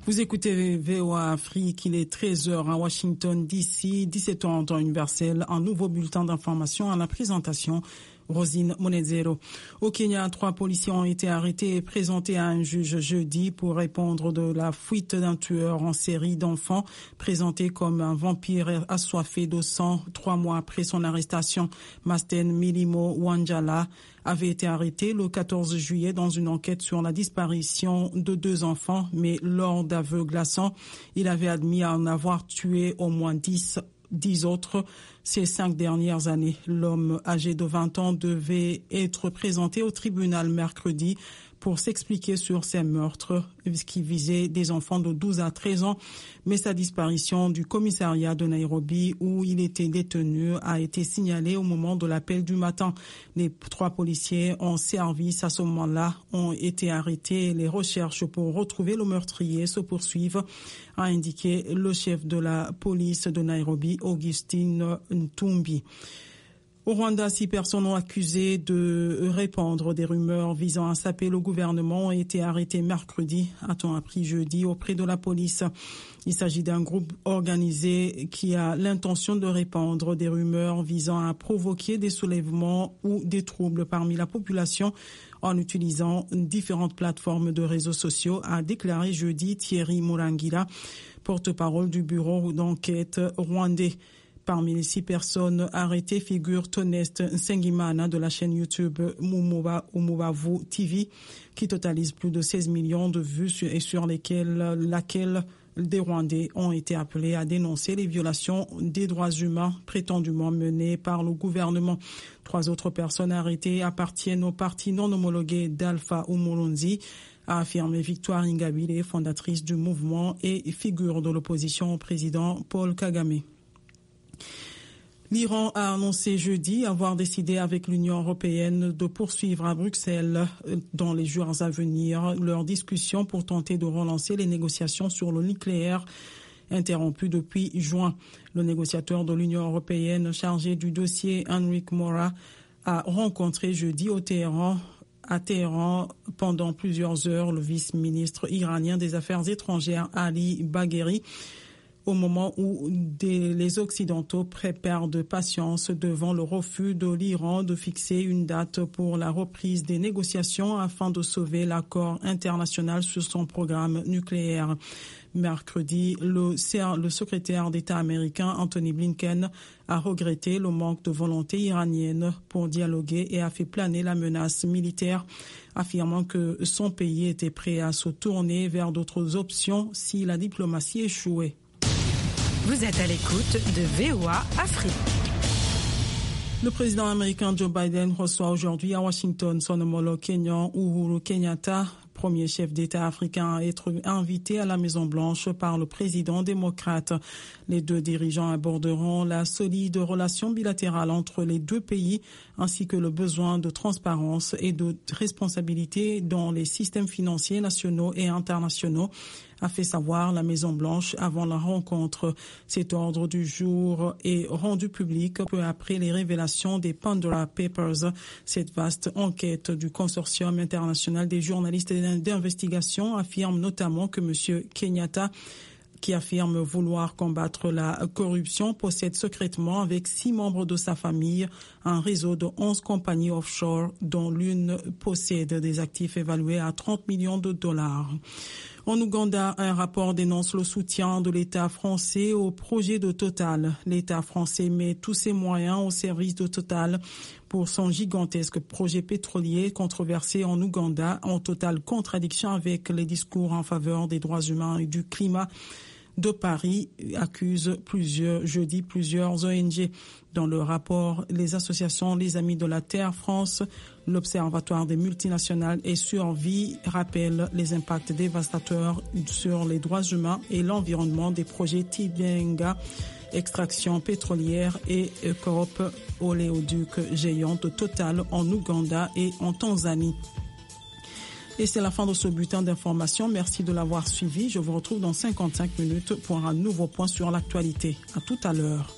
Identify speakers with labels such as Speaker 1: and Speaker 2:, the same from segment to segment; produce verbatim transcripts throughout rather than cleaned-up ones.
Speaker 1: Vous écoutez V O A Afrique, il est treize heures à Washington D C, dix-sept heures en temps universel, un nouveau bulletin d'information à la présentation. Rosine Monezero. Au Kenya, trois policiers ont été arrêtés et présentés à un juge jeudi pour répondre de la fuite d'un tueur en série d'enfants présenté comme un vampire assoiffé de sang trois mois après son arrestation. Masten Milimo Wanjala avait été arrêté le quatorze juillet dans une enquête sur la disparition de deux enfants, mais lors d'aveux glaçants, il avait admis à en avoir tué au moins dix Dix autres ces cinq dernières années. L'homme âgé de vingt ans devait être présenté au tribunal mercredi pour s'expliquer sur ces meurtres qui visaient des enfants de douze à treize ans, mais sa disparition du commissariat de Nairobi où il était détenu a été signalée au moment de l'appel du matin. Les trois policiers en service à ce moment-là ont été arrêtés. Les recherches pour retrouver le meurtrier se poursuivent, a indiqué le chef de la police de Nairobi, Augustine Ntumbi. Au Rwanda, six personnes ont accusé de répandre des rumeurs visant à saper le gouvernement ont été arrêtées mercredi, a-t-on appris jeudi, auprès de la police. Il s'agit d'un groupe organisé qui a l'intention de répandre des rumeurs visant à provoquer des soulèvements ou des troubles parmi la population en utilisant différentes plateformes de réseaux sociaux, a déclaré jeudi Thierry Murangira, porte-parole du bureau d'enquête rwandais. Parmi les six personnes arrêtées figure Tonest Nsengimana de la chaîne YouTube Mumuba Umubavu T V qui totalise plus de seize millions de vues et sur lesquelles laquelle des Rwandais ont été appelés à dénoncer les violations des droits humains prétendument menées par le gouvernement. Trois autres personnes arrêtées appartiennent au parti non homologué d'Alpha Umulunzi, a affirmé Victoire Ingabire, fondatrice du mouvement et figure de l'opposition au président Paul Kagame. L'Iran a annoncé jeudi avoir décidé avec l'Union européenne de poursuivre à Bruxelles dans les jours à venir leurs discussions pour tenter de relancer les négociations sur le nucléaire interrompues depuis juin. Le négociateur de l'Union européenne chargé du dossier, Enrique Mora, a rencontré jeudi au Téhéran à Téhéran pendant plusieurs heures le vice-ministre iranien des Affaires étrangères Ali Bagheri, au moment où des, les Occidentaux perdent patience devant le refus de l'Iran de fixer une date pour la reprise des négociations afin de sauver l'accord international sur son programme nucléaire. Mercredi, le, le secrétaire d'État américain Anthony Blinken a regretté le manque de volonté iranienne pour dialoguer et a fait planer la menace militaire, affirmant que son pays était prêt à se tourner vers d'autres options si la diplomatie échouait.
Speaker 2: Vous êtes à l'écoute de V O A Afrique.
Speaker 1: Le président américain Joe Biden reçoit aujourd'hui à Washington son homologue kenyan Uhuru Kenyatta, premier chef d'État africain à être invité à la Maison-Blanche par le président démocrate. Les deux dirigeants aborderont la solide relation bilatérale entre les deux pays ainsi que le besoin de transparence et de responsabilité dans les systèmes financiers nationaux et internationaux, a fait savoir la Maison-Blanche avant la rencontre. Cet ordre du jour est rendu public peu après les révélations des Pandora Papers. Cette vaste enquête du consortium international des journalistes d'investigation affirme notamment que M. Kenyatta, qui affirme vouloir combattre la corruption, possède secrètement avec six membres de sa famille un réseau de onze compagnies offshore dont l'une possède des actifs évalués à trente millions de dollars. En Ouganda, un rapport dénonce le soutien de l'État français au projet de Total. L'État français met tous ses moyens au service de Total pour son gigantesque projet pétrolier controversé en Ouganda, en totale contradiction avec les discours en faveur des droits humains et du climat de Paris, accuse plusieurs, jeudi plusieurs O N G. Dans le rapport, les associations Les Amis de la Terre France, l'Observatoire des multinationales et Survie rappellent les impacts dévastateurs sur les droits humains et l'environnement des projets Tibenga, extraction pétrolière et Coop oléoduc géante Total en Ouganda et en Tanzanie. Et c'est la fin de ce bulletin d'information. Merci de l'avoir suivi. Je vous retrouve dans cinquante-cinq minutes pour un nouveau point sur l'actualité. À tout à l'heure.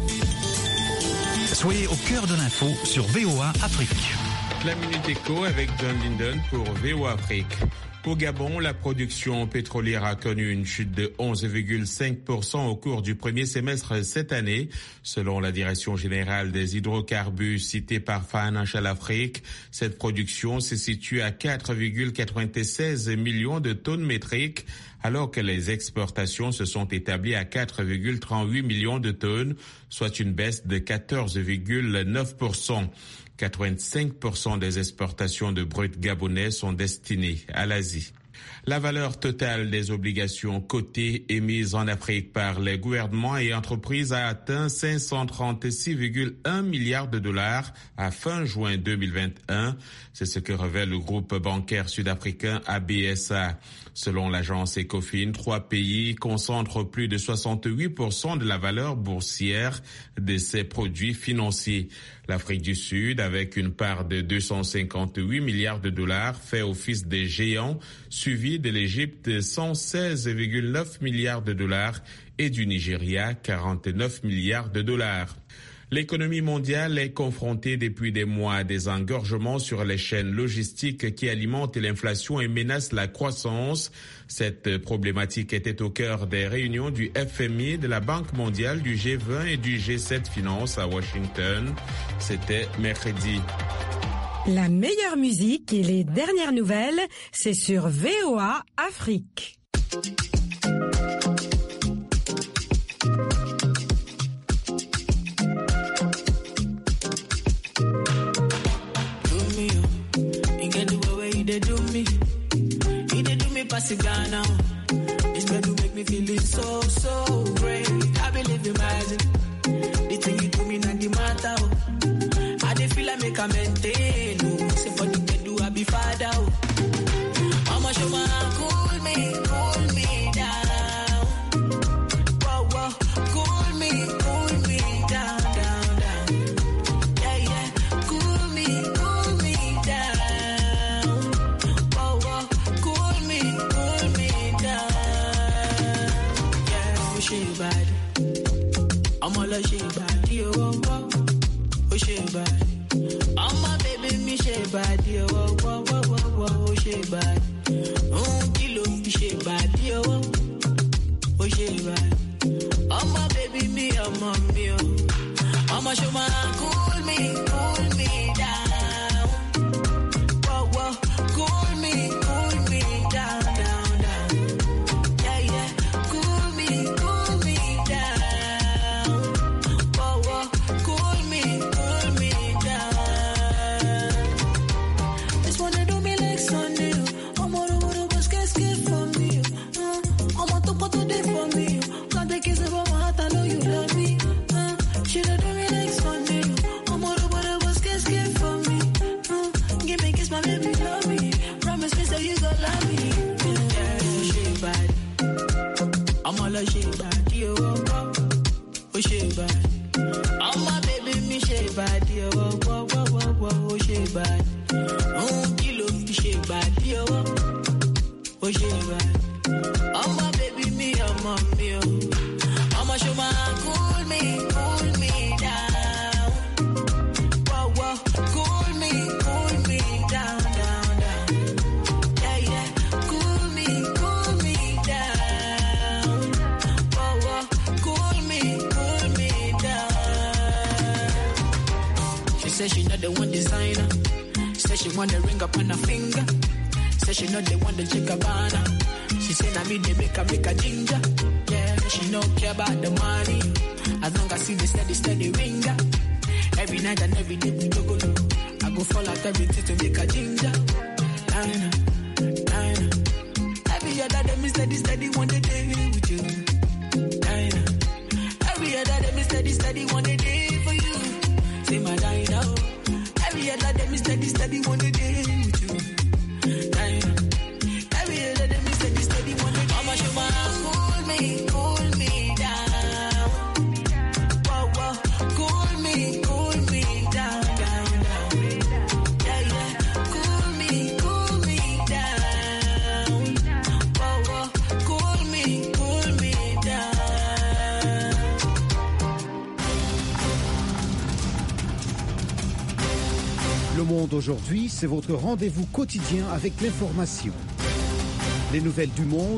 Speaker 3: Soyez au cœur de l'info sur V O A Afrique.
Speaker 4: La Minute Éco avec John Linden pour V O A Afrique.
Speaker 3: Au Gabon, la production pétrolière a connu une chute de onze virgule cinq pour cent au cours du premier semestre cette année. Selon la Direction générale des hydrocarbures citée par Financial Afrique, cette production se situe à quatre virgule quatre-vingt-seize millions de tonnes métriques, alors que les exportations se sont établies à quatre virgule trente-huit millions de tonnes, soit une baisse de quatorze virgule neuf pour cent. quatre-vingt-cinq pour cent des exportations de brut gabonais sont destinées à l'Asie. La valeur totale des obligations cotées émises en Afrique par les gouvernements et entreprises a atteint cinq cent trente-six virgule un milliards de dollars à fin juin deux mille vingt et un. C'est ce que révèle le groupe bancaire sud-africain A B S A. Selon l'agence Ecofin, trois pays concentrent plus de soixante-huit pour cent de la valeur boursière de ces produits financiers. L'Afrique du Sud, avec une part de deux cent cinquante-huit milliards de dollars, fait office de géant, suivi de l'Égypte, cent seize virgule neuf milliards de dollars, et du Nigeria, quarante-neuf milliards de dollars. L'économie mondiale est confrontée depuis des mois à des engorgements sur les chaînes logistiques qui alimentent l'inflation et menacent la croissance. Cette problématique était au cœur des réunions du F M I, de la Banque mondiale, du G vingt et du G sept Finance à Washington. C'était mercredi.
Speaker 2: La meilleure musique et les dernières nouvelles, c'est sur V O A Afrique.
Speaker 4: Ghana. This girl you make me feeling so, so great. I believe you magic. The thing you do me not the matter. I dey feel like make a maintain. Say for the bed do I be father. I'ma show my cool me, cool me down. Whoa, whoa, cool me, cool me down, down, down. Yeah, yeah, cool me, cool me down. Whoa, whoa, cool me. I'm all a shea body, oh, oh, oh, shea body. I'm my baby, me shea body, oh, oh, oh, oh, oh, shea body. Oh, kilo, me shea body, oh, oh, shea body. I'm my baby, me, I'm my me, oh. I'ma show my cool me, cool me down. Whoa, whoa, cool me, cool me down, down, down. Yeah, yeah, cool me, cool me down. Whoa, whoa, cool me, cool me down. This one they do me like Sunday. I'm all over the bus, get scared for me. Uh, I'm on top of the day for me. Can't take it about my heart, I know you love me. Uh, she don't do me like Sunday. I'm all over the bus, get scared for me. Uh, give me a kiss, my baby, love me. Promise me, say you gon' love me. Yeah, she bad. I'm all a she bad. Oh, oh, oh, she bad. I'm my baby, me she bad. Oh, oh, oh, oh, oh, oh, she bad. Oh, kilo, she bad. Oh, oh, she bad. I'm my baby, me, I'm my me. I'ma show my cool me, cool me down. Whoa, whoa, cool me, cool me down, down, down. Yeah, yeah, cool me, cool me down. Whoa, whoa, cool me, cool me down. She said she not the one designer. Said she want the ring up on her finger. Said she not the one the chick banana. She said I me they make her make a ginger. Yeah, she no care about the money. As long as I see the steady, steady ringer. Every night and every day we go go. I go fall out everything to make a ginger. Nine, nine. Every other day me steady, steady one day with you. Nine. Every other day me steady, steady one day for you. Say my Dinah. Every other day me steady, steady one day with you. Nine. Every other day me steady, steady one day. I'ma show my cool me, cool me down. Whoa, whoa, cool me, cool me down, down, down. Yeah, yeah, cool me, cool me down. Whoa, whoa, cool me, cool me down.
Speaker 5: Le Monde aujourd'hui, c'est votre rendez-vous quotidien avec l'information. Les nouvelles du monde